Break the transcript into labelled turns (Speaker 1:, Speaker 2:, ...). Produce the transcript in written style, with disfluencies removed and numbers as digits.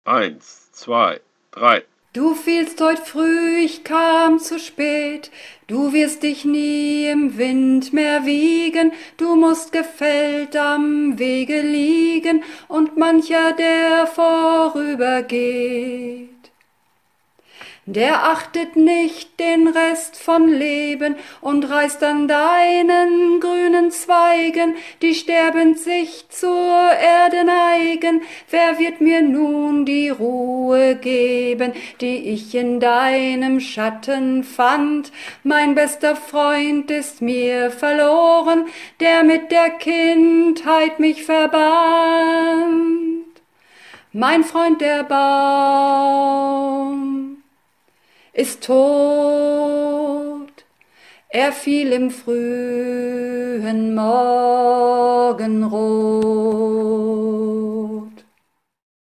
Speaker 1: 1, 2, 3.
Speaker 2: Du fielst heut früh, ich kam zu spät. Du wirst dich nie im Wind mehr wiegen. Du musst gefällt am Wege liegen und mancher, der vorübergeht. Der achtet nicht den Rest von Leben und reißt an deinen grünen Zweigen, die sterbend sich zur Erde neigen. Wer wird mir nun die Ruhe geben, die ich in deinem Schatten fand? Mein bester Freund ist mir verloren, der mit der Kindheit mich verband. Mein Freund der Baum ist tot, er fiel im frühen Morgenrot.